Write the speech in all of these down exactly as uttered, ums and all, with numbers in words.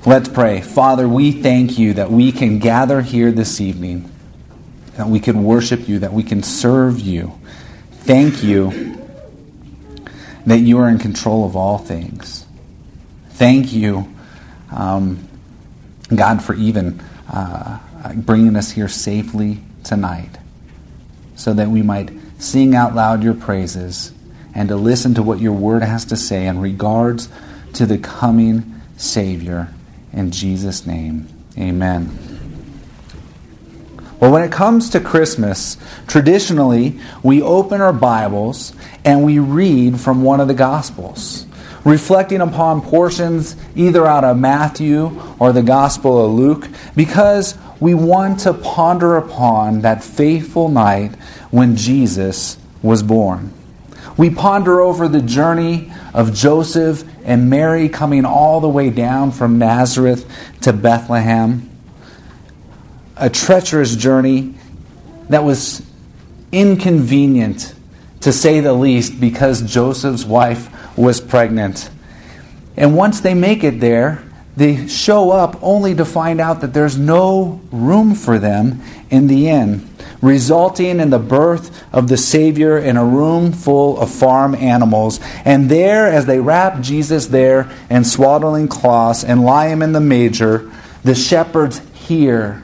Let's pray. Father, we thank you that we can gather here this evening, that we can worship you, that we can serve you. Thank you that you are in control of all things. Thank you, um, God, for even uh, bringing us here safely tonight so that we might sing out loud your praises and to listen to what your word has to say in regards to the coming Savior. In Jesus' name, amen. Well, when it comes to Christmas, traditionally, we open our Bibles and we read from one of the Gospels, reflecting upon portions either out of Matthew or the Gospel of Luke, because we want to ponder upon that faithful night when Jesus was born. We ponder over the journey of Joseph and Mary coming all the way down from Nazareth to Bethlehem. A treacherous journey that was inconvenient, to say the least, because Joseph's wife was pregnant. And once they make it there, they show up only to find out that there's no room for them in the inn, resulting in the birth of the Savior in a room full of farm animals. And there, as they wrap Jesus there in swaddling cloths and lie him in the manger, the shepherds hear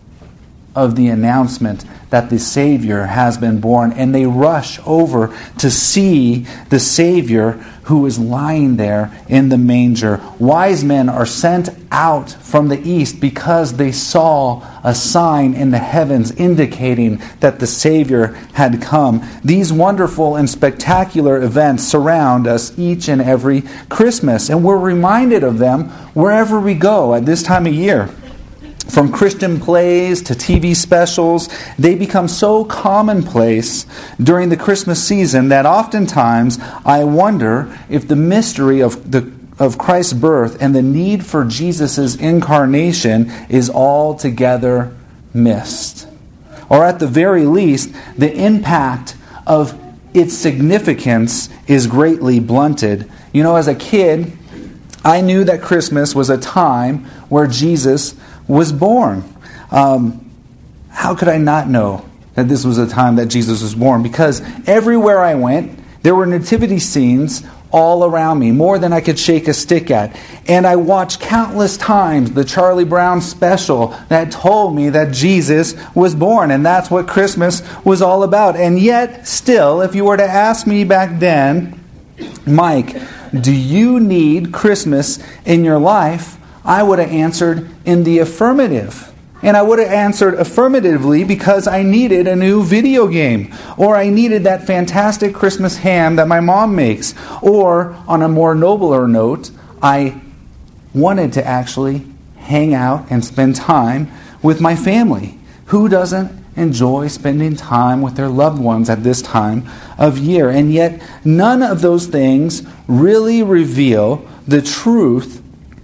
of the announcement that the Savior has been born, and they rush over to see the Savior who is lying there in the manger. Wise men are sent out from the east because they saw a sign in the heavens indicating that the Savior had come. These wonderful and spectacular events surround us each and every Christmas, and we're reminded of them wherever we go at this time of year. From Christian plays to T V specials, they become so commonplace during the Christmas season that oftentimes I wonder if the mystery of the of Christ's birth and the need for Jesus' incarnation is altogether missed. Or at the very least, the impact of its significance is greatly blunted. You know, as a kid, I knew that Christmas was a time where Jesus was born. Um, how could I not know that this was a time that Jesus was born? Because everywhere I went, there were nativity scenes all around me, more than I could shake a stick at. And I watched countless times the Charlie Brown special that told me that Jesus was born. And that's what Christmas was all about. And yet, still, if you were to ask me back then, Mike, do you need Christmas in your life? I would have answered in the affirmative. And I would have answered affirmatively because I needed a new video game. Or I needed that fantastic Christmas ham that my mom makes. Or, on a more nobler note, I wanted to actually hang out and spend time with my family. Who doesn't enjoy spending time with their loved ones at this time of year? And yet, none of those things really reveal the truth,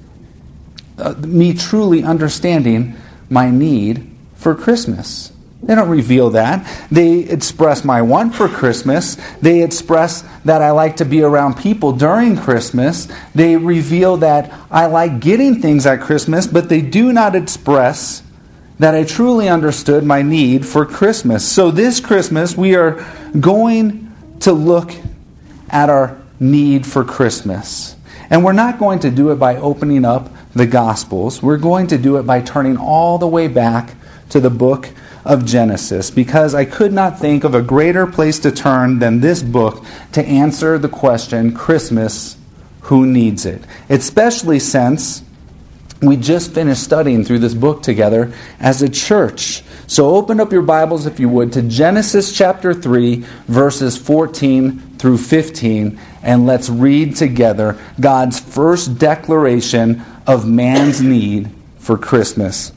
Uh, me truly understanding my need for Christmas. They don't reveal that. They express my want for Christmas. They express that I like to be around people during Christmas. They reveal that I like getting things at Christmas, but they do not express that I truly understood my need for Christmas. So this Christmas, we are going to look at our need for Christmas. And we're not going to do it by opening up the Gospels. We're going to do it by turning all the way back to the book of Genesis, because I could not think of a greater place to turn than this book to answer the question, Christmas, who needs it? Especially since we just finished studying through this book together as a church. So open up your Bibles, if you would, to Genesis chapter three, verses fourteen through fifteen, and let's read together God's first declaration of man's need for Christmas.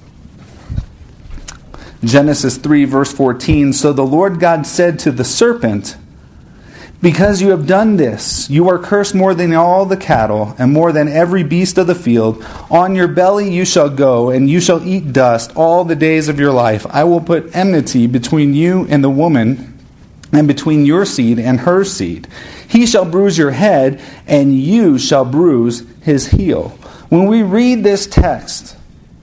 Genesis three, verse fourteen, So the Lord God said to the serpent, Because you have done this, you are cursed more than all the cattle, and more than every beast of the field. On your belly you shall go, and you shall eat dust all the days of your life. I will put enmity between you and the woman, and between your seed and her seed. He shall bruise your head, and you shall bruise his heel. When we read this text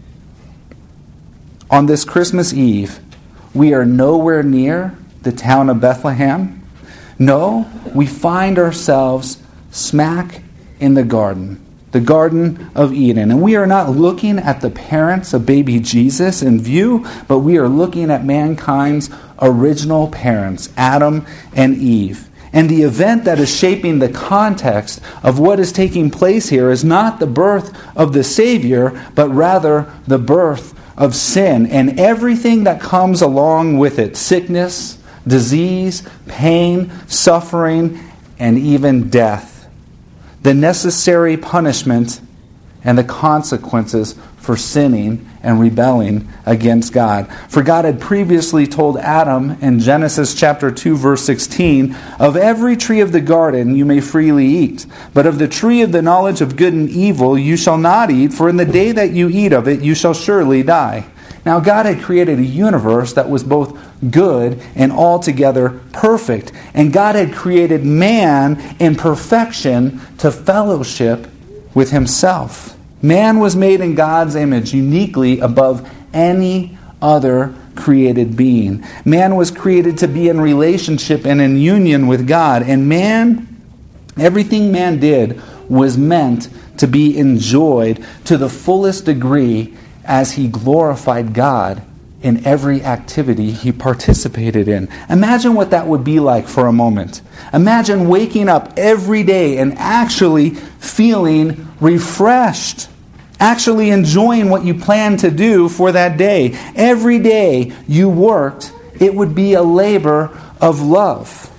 on this Christmas Eve, we are nowhere near the town of Bethlehem. No, we find ourselves smack in the garden, the Garden of Eden. And we are not looking at the parents of baby Jesus in view, but we are looking at mankind's original parents, Adam and Eve. And the event that is shaping the context of what is taking place here is not the birth of the Savior, but rather the birth of sin and everything that comes along with it: sickness, disease, pain, suffering, and even death. The necessary punishment and the consequences for sinning and rebelling against God. For God had previously told Adam in Genesis chapter two, verse sixteen, "Of every tree of the garden you may freely eat, but of the tree of the knowledge of good and evil you shall not eat, for in the day that you eat of it you shall surely die." Now God had created a universe that was both good and altogether perfect. And God had created man in perfection to fellowship with Himself. Man was made in God's image, uniquely above any other created being. Man was created to be in relationship and in union with God. And man, everything man did was meant to be enjoyed to the fullest degree as he glorified God in every activity he participated in. Imagine what that would be like for a moment. Imagine waking up every day and actually feeling refreshed, actually enjoying what you plan to do for that day. Every day you worked, it would be a labor of love.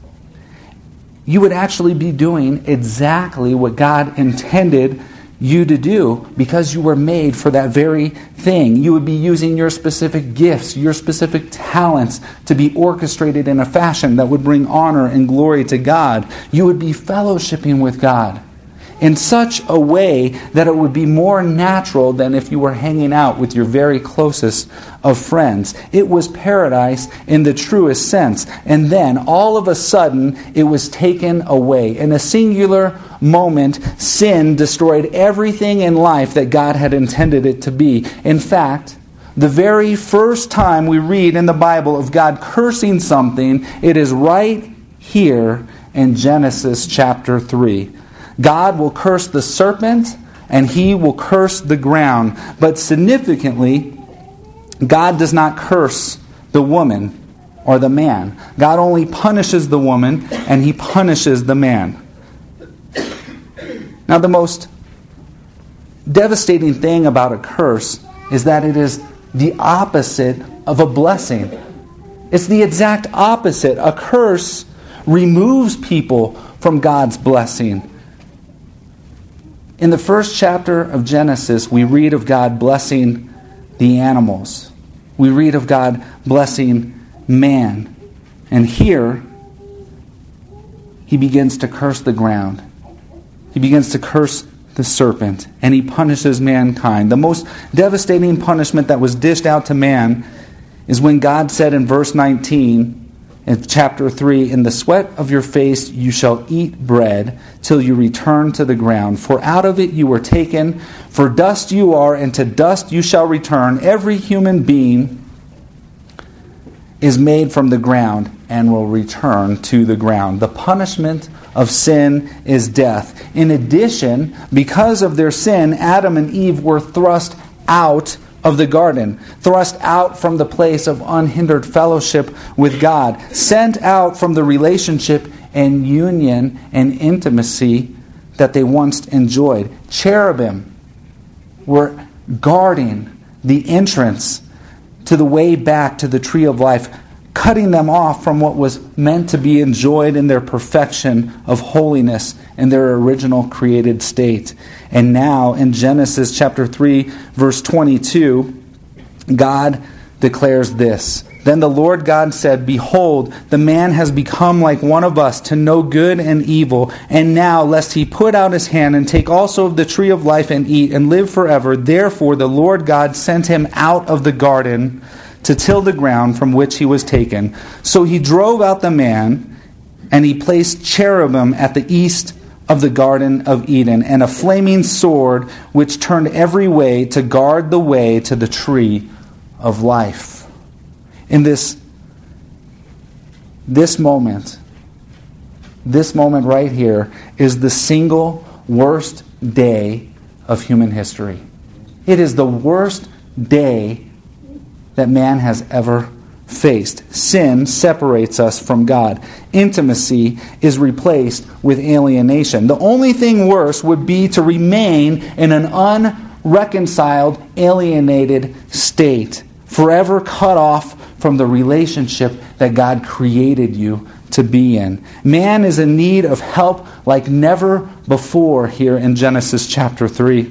You would actually be doing exactly what God intended you to do because you were made for that very thing. You would be using your specific gifts, your specific talents to be orchestrated in a fashion that would bring honor and glory to God. You would be fellowshipping with God in such a way that it would be more natural than if you were hanging out with your very closest of friends. It was paradise in the truest sense. And then, all of a sudden, it was taken away. In a singular moment, sin destroyed everything in life that God had intended it to be. In fact, the very first time we read in the Bible of God cursing something, it is right here in Genesis chapter three. God will curse the serpent and He will curse the ground. But significantly, God does not curse the woman or the man. God only punishes the woman and He punishes the man. Now, the most devastating thing about a curse is that it is the opposite of a blessing. It's the exact opposite. A curse removes people from God's blessing. In the first chapter of Genesis, we read of God blessing the animals. We read of God blessing man. And here, He begins to curse the ground. He begins to curse the serpent, and He punishes mankind. The most devastating punishment that was dished out to man is when God said in verse nineteen, in chapter three, "In the sweat of your face you shall eat bread till you return to the ground. For out of it you were taken, for dust you are, and to dust you shall return. Every human being is made from the ground and will return to the ground." The punishment of sin is death. In addition, because of their sin, Adam and Eve were thrust out of the garden, thrust out from the place of unhindered fellowship with God, sent out from the relationship and union and intimacy that they once enjoyed. Cherubim were guarding the entrance to the way back to the tree of life, cutting them off from what was meant to be enjoyed in their perfection of holiness in their original created state. And now in Genesis chapter three, verse twenty-two, God declares this: "Then the Lord God said, Behold, the man has become like one of us to know good and evil. And now, lest he put out his hand and take also of the tree of life and eat and live forever, therefore the Lord God sent him out of the garden to till the ground from which he was taken. So He drove out the man, and He placed cherubim at the east of the Garden of Eden, and a flaming sword which turned every way to guard the way to the tree of life. In this, this moment, this moment right here is the single worst day of human history. It is the worst day that man has ever faced. Sin separates us from God. Intimacy is replaced with alienation. The only thing worse would be to remain in an unreconciled, alienated state, forever cut off from the relationship that God created you to be in. Man is in need of help like never before here in Genesis chapter three.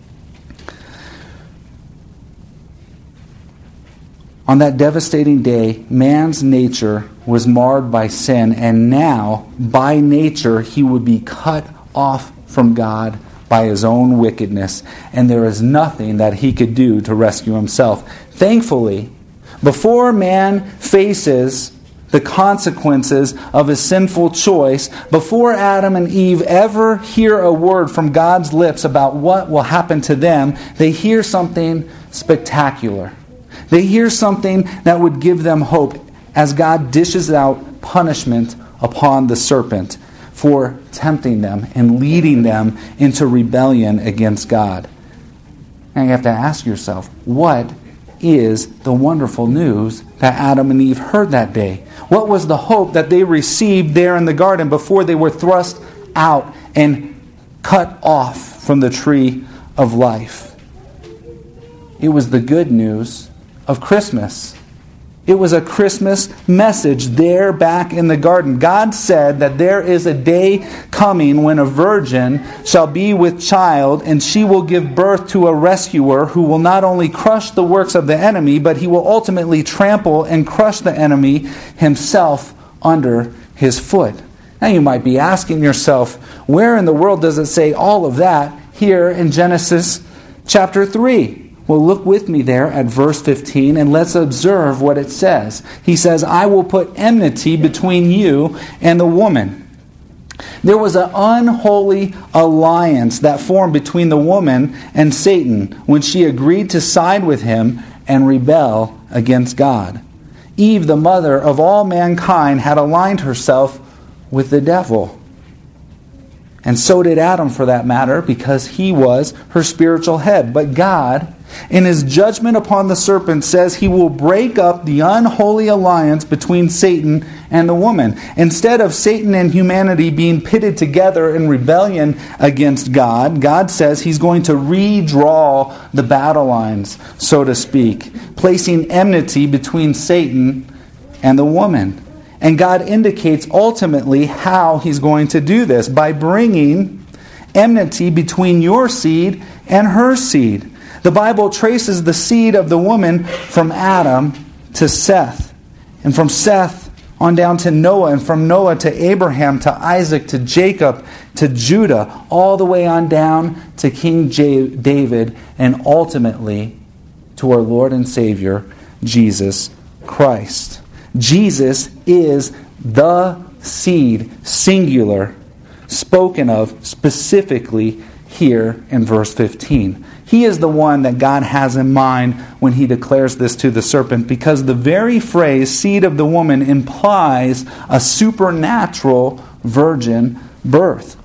On that devastating day, man's nature was marred by sin, and now, by nature, he would be cut off from God by his own wickedness, and there is nothing that he could do to rescue himself. Thankfully, before man faces the consequences of his sinful choice, before Adam and Eve ever hear a word from God's lips about what will happen to them, they hear something spectacular. They hear something that would give them hope as God dishes out punishment upon the serpent for tempting them and leading them into rebellion against God. And you have to ask yourself, what is the wonderful news that Adam and Eve heard that day? What was the hope that they received there in the garden before they were thrust out and cut off from the tree of life? It was the good news of Christmas. It was a Christmas message there back in the garden. God said that there is a day coming when a virgin shall be with child, and she will give birth to a rescuer who will not only crush the works of the enemy, but he will ultimately trample and crush the enemy himself under his foot. Now you might be asking yourself, where in the world does it say all of that here in Genesis chapter three? Well, look with me there at verse fifteen, and let's observe what it says. He says, I will put enmity between you and the woman. There was an unholy alliance that formed between the woman and Satan when she agreed to side with him and rebel against God. Eve, the mother of all mankind, had aligned herself with the devil. And so did Adam, for that matter, because he was her spiritual head. But God, in his judgment upon the serpent, says he will break up the unholy alliance between Satan and the woman. Instead of Satan and humanity being pitted together in rebellion against God, God says he's going to redraw the battle lines, so to speak, placing enmity between Satan and the woman. And God indicates ultimately how he's going to do this, by bringing enmity between your seed and her seed. The Bible traces the seed of the woman from Adam to Seth, and from Seth on down to Noah, and from Noah to Abraham, to Isaac, to Jacob, to Judah, all the way on down to King J- David, and ultimately to our Lord and Savior, Jesus Christ. Jesus is the seed, singular, spoken of specifically here in verse fifteen. He is the one that God has in mind when he declares this to the serpent, because the very phrase, seed of the woman, implies a supernatural virgin birth.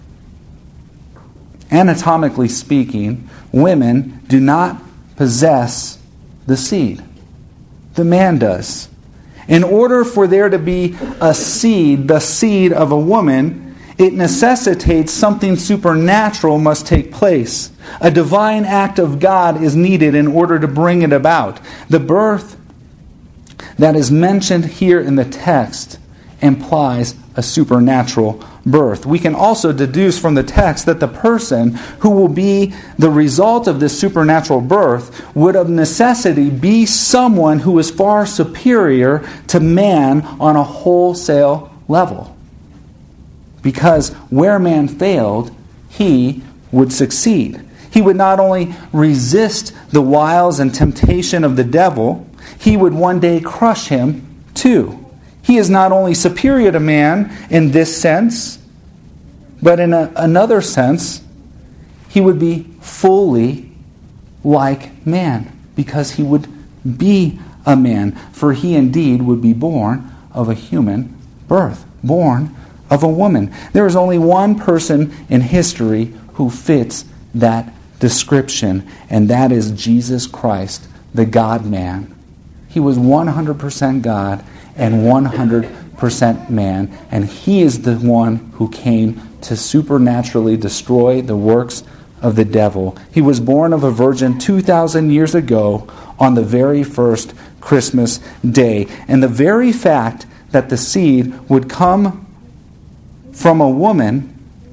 Anatomically speaking, women do not possess the seed. The man does. In order for there to be a seed, the seed of a woman, it necessitates something supernatural must take place. A divine act of God is needed in order to bring it about. The birth that is mentioned here in the text implies a supernatural birth. We can also deduce from the text that the person who will be the result of this supernatural birth would of necessity be someone who is far superior to man on a wholesale level. Because where man failed, he would succeed. He would not only resist the wiles and temptation of the devil, he would one day crush him too. He is not only superior to man in this sense, But in a, another sense, he would be fully like man, because he would be a man. For he indeed would be born of a human birth, born of a woman. There is only one person in history who fits that description, and that is Jesus Christ, the God-man. He was one hundred percent God and one hundred percent man, and he is the one who came to supernaturally destroy the works of the devil. He was born of a virgin two thousand years ago on the very first Christmas day. And the very fact that the seed would come from a woman,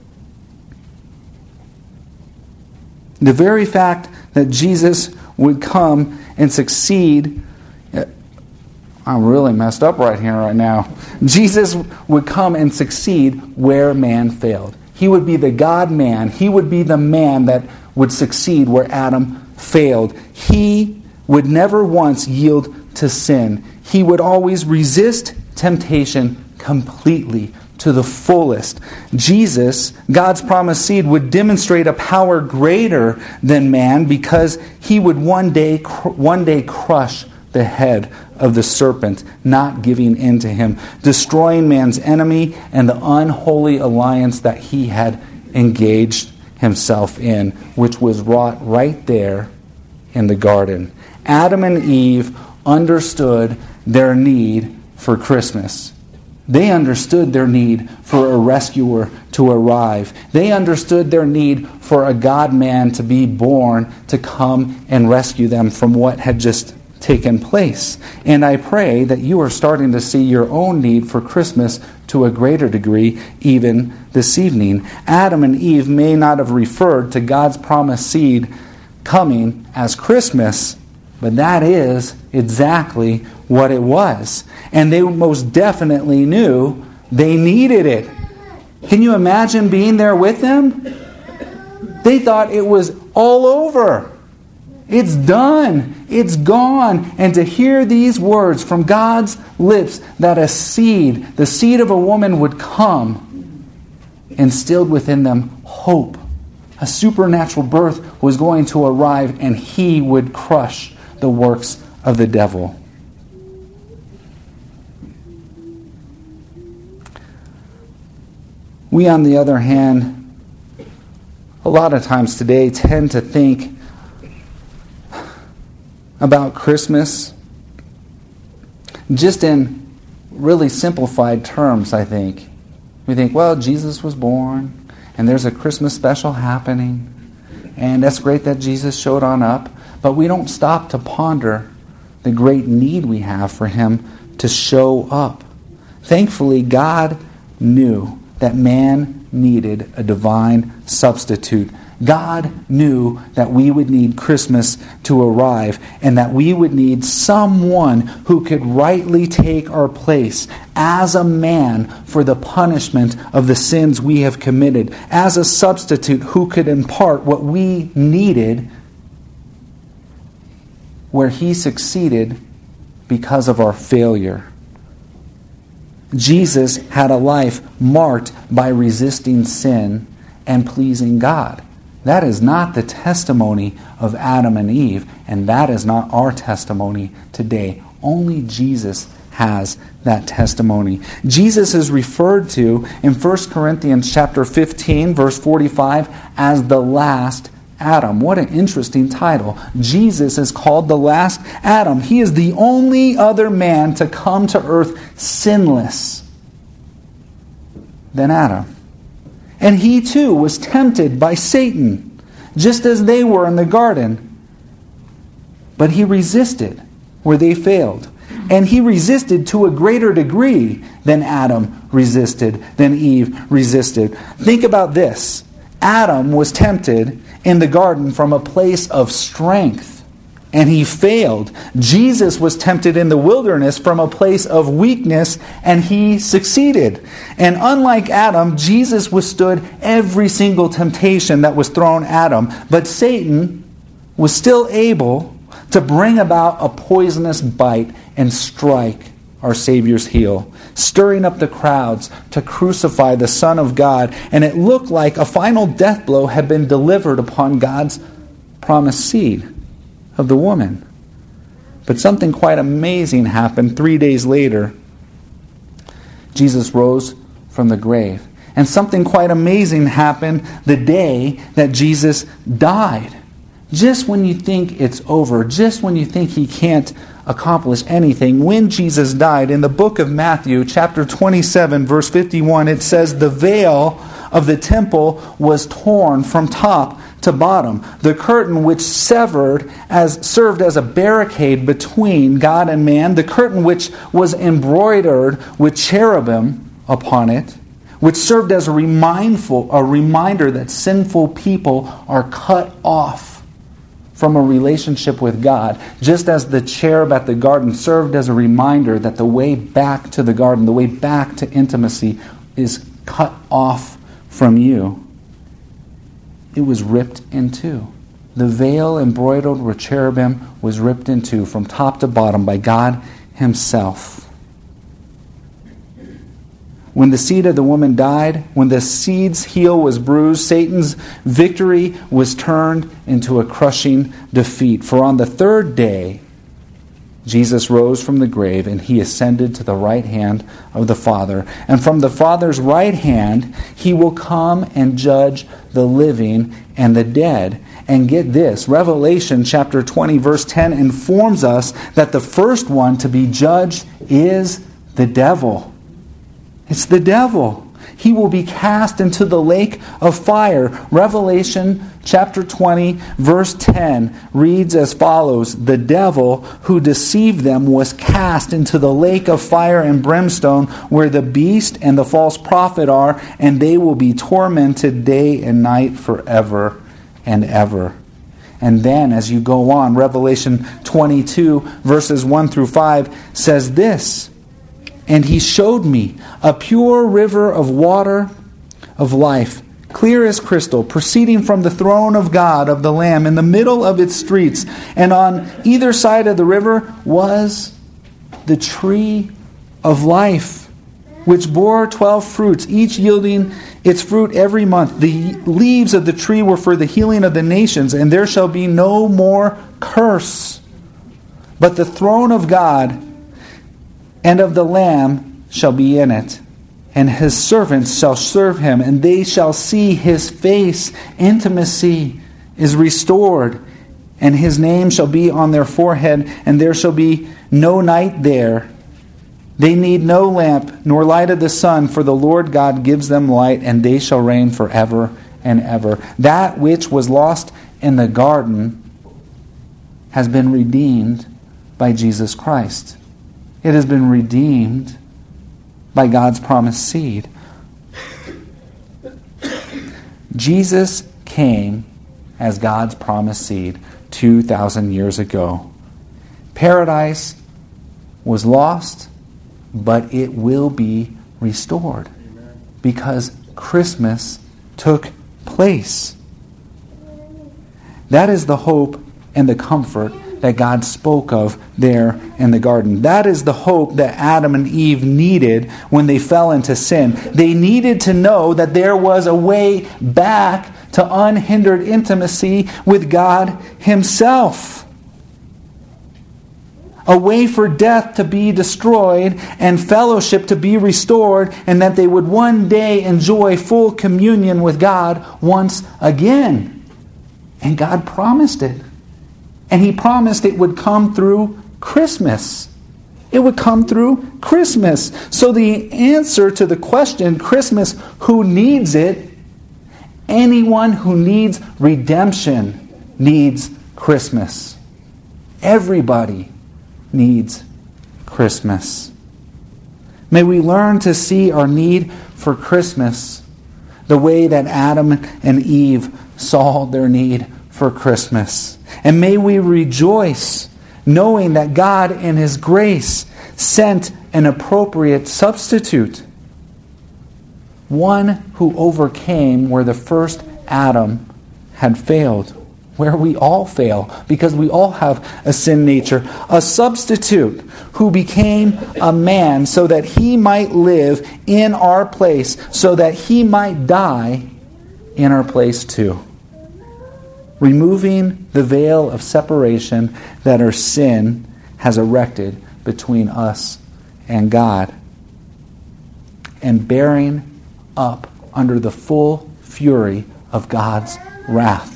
the very fact that Jesus would come and succeed, I'm really messed up right here right now. Jesus would come and succeed where man failed. He would be the God-man. He would be the man that would succeed where Adam failed. He would never once yield to sin. He would always resist temptation completely, to the fullest. Jesus, God's promised seed, would demonstrate a power greater than man, because he would one day, one day crush the head of the serpent, not giving in to him, destroying man's enemy and the unholy alliance that he had engaged himself in, which was wrought right there in the garden. Adam and Eve understood their need for Christmas. They understood their need for a rescuer to arrive. They understood their need for a God-man to be born to come and rescue them from what had just taken place. And I pray that you are starting to see your own need for Christmas to a greater degree even this evening. Adam and Eve may not have referred to God's promised seed coming as Christmas, but that is exactly what it was. And they most definitely knew they needed it. Can you imagine being there with them? They thought it was all over. It's done. It's gone. And to hear these words from God's lips that a seed, the seed of a woman, would come, instilled within them hope. A supernatural birth was going to arrive, and he would crush the works of the devil. We, on the other hand, a lot of times today tend to think about Christmas just in really simplified terms, I think. We think, well, Jesus was born, and there's a Christmas special happening, and that's great that Jesus showed on up, but we don't stop to ponder the great need we have for him to show up. Thankfully, God knew that man needed a divine substitute. God knew that we would need Christmas to arrive, and that we would need someone who could rightly take our place as a man for the punishment of the sins we have committed, as a substitute who could impart what we needed where he succeeded because of our failure. Jesus had a life marked by resisting sin and pleasing God. That is not the testimony of Adam and Eve, and that is not our testimony today. Only Jesus has that testimony. Jesus is referred to in First Corinthians chapter fifteen, verse forty-five, as the last Adam. What an interesting title. Jesus is called the last Adam. He is the only other man to come to earth sinless than Adam. And he too was tempted by Satan, just as they were in the garden. But he resisted where they failed. And he resisted to a greater degree than Adam resisted, than Eve resisted. Think about this. Adam was tempted in the garden from a place of strength, and he failed. Jesus was tempted in the wilderness from a place of weakness, and he succeeded. And unlike Adam, Jesus withstood every single temptation that was thrown at him. But Satan was still able to bring about a poisonous bite and strike our Savior's heel. stirring up the crowds to crucify the Son of God. And it looked like a final death blow had been delivered upon God's promised seed of the woman. But something quite amazing happened three days later. Jesus rose from the grave. And something quite amazing happened the day that Jesus died. Just when you think it's over, just when you think he can't accomplish anything, when Jesus died, in the book of Matthew, chapter twenty-seven, verse fifty-one, it says, "The veil of the temple was torn from top to bottom. The curtain which severed as served as a barricade between God and man, the curtain which was embroidered with cherubim upon it, which served as a remindful, a reminder that sinful people are cut off from a relationship with God, just as the cherub at the garden served as a reminder that the way back to the garden, the way back to intimacy, is cut off from you. It was ripped in two. The veil embroidered with cherubim was ripped in two from top to bottom by God himself. When the seed of the woman died, when the seed's heel was bruised, Satan's victory was turned into a crushing defeat. For on the third day, Jesus rose from the grave and he ascended to the right hand of the Father. And from the Father's right hand, he will come and judge the living and the dead. And get this, Revelation chapter twenty, verse ten informs us that the first one to be judged is the devil. It's the devil. He will be cast into the lake of fire. Revelation chapter twenty, verse ten reads as follows: "The devil who deceived them was cast into the lake of fire and brimstone, where the beast and the false prophet are, and they will be tormented day and night forever and ever." And then as you go on, Revelation twenty-two, verses one through five says this: "And he showed me a pure river of water of life, clear as crystal, proceeding from the throne of God, of the Lamb, in the middle of its streets. And on either side of the river was the tree of life, which bore twelve fruits, each yielding its fruit every month. The leaves of the tree were for the healing of the nations, and there shall be no more curse. But the throne of God and of the Lamb shall be in it, and his servants shall serve him, and they shall see his face. Intimacy is restored, and his name shall be on their forehead, and there shall be no night there. They need no lamp, nor light of the sun, for the Lord God gives them light, and they shall reign forever and ever." That which was lost in the garden has been redeemed by Jesus Christ. It has been redeemed by God's promised seed. Jesus came as God's promised seed two thousand years ago. Paradise was lost, but it will be restored. Amen. Because Christmas took place. That is the hope and the comfort that God spoke of there in the garden. That is the hope that Adam and Eve needed when they fell into sin. They needed to know that there was a way back to unhindered intimacy with God himself. A way for death to be destroyed and fellowship to be restored, and that they would one day enjoy full communion with God once again. And God promised it. And he promised it would come through Christmas. It would come through Christmas. So the answer to the question, Christmas, who needs it? Anyone who needs redemption needs Christmas. Everybody needs Christmas. May we learn to see our need for Christmas the way that Adam and Eve saw their need for Christmas. And may we rejoice knowing that God in his grace sent an appropriate substitute. One who overcame where the first Adam had failed. where we all fail, because we all have a sin nature. A substitute who became a man so that he might live in our place, so that he might die in our place too. Removing the veil of separation that our sin has erected between us and God, and bearing up under the full fury of God's wrath.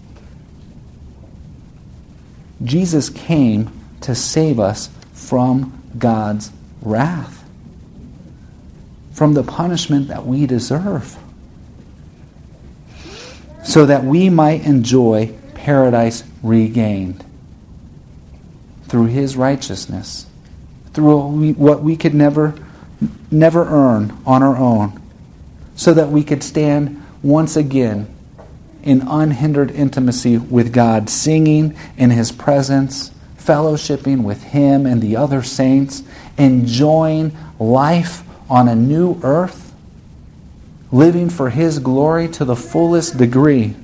Jesus came to save us from God's wrath, from the punishment that we deserve, so that we might enjoy paradise regained through His righteousness, through what we could never, never earn on our own, so that we could stand once again in unhindered intimacy with God, singing in His presence, fellowshipping with Him and the other saints, enjoying life on a new earth, living for His glory to the fullest degree.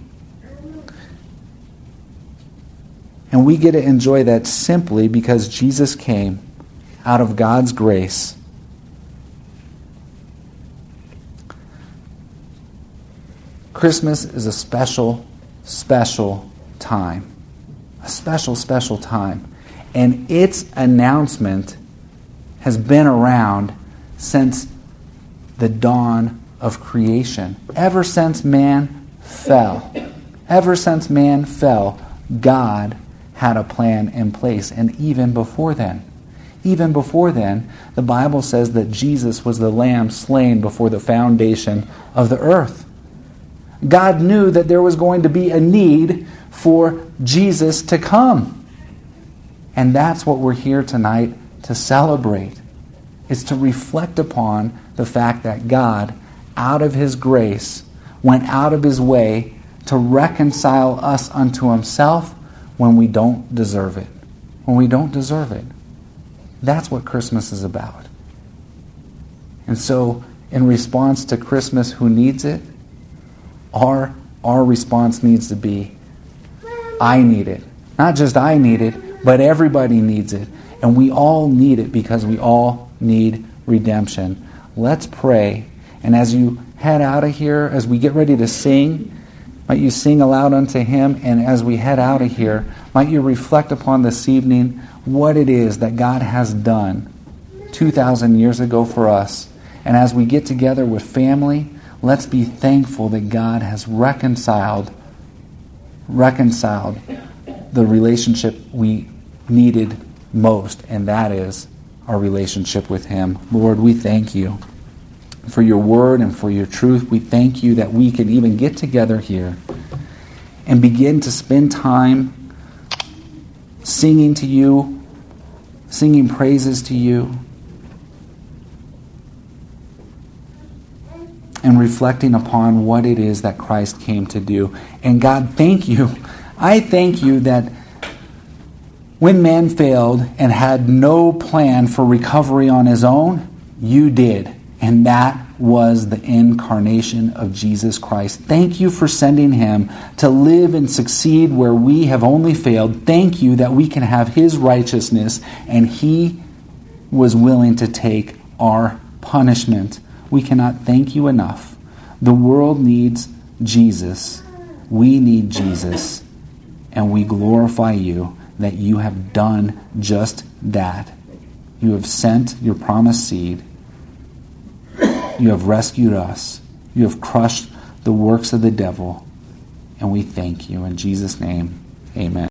And we get to enjoy that simply because Jesus came out of God's grace. Christmas is a special, special time. A special, special time. And its announcement has been around since the dawn of creation. Ever since man fell. Ever since man fell, God had a plan in place. And even before then. Even before then, the Bible says that Jesus was the Lamb slain before the foundation of the earth. God knew that there was going to be a need for Jesus to come. And that's what we're here tonight to celebrate. It's to reflect upon the fact that God, out of His grace, went out of His way to reconcile us unto Himself when we don't deserve it. When we don't deserve it. That's what Christmas is about. And so, in response to Christmas, who needs it? Our, our response needs to be, I need it. Not just I need it, but everybody needs it. And we all need it because we all need redemption. Let's pray. And as you head out of here, as we get ready to sing, might you sing aloud unto Him. And as we head out of here, might you reflect upon this evening what it is that God has done two thousand years ago for us. And as we get together with family, let's be thankful that God has reconciled, reconciled the relationship we needed most, and that is our relationship with Him. Lord, we thank You for Your word and for Your truth. We thank You that we can even get together here and begin to spend time singing to You, singing praises to You, and reflecting upon what it is that Christ came to do. And God, thank You. I thank You that when man failed and had no plan for recovery on his own, You did. And that was the incarnation of Jesus Christ. Thank You for sending Him to live and succeed where we have only failed. Thank You that we can have His righteousness, and He was willing to take our punishment. We cannot thank You enough. The world needs Jesus. We need Jesus. And we glorify You that You have done just that. You have sent Your promised seed. You have rescued us. You have crushed the works of the devil. And we thank You. In Jesus' name, amen.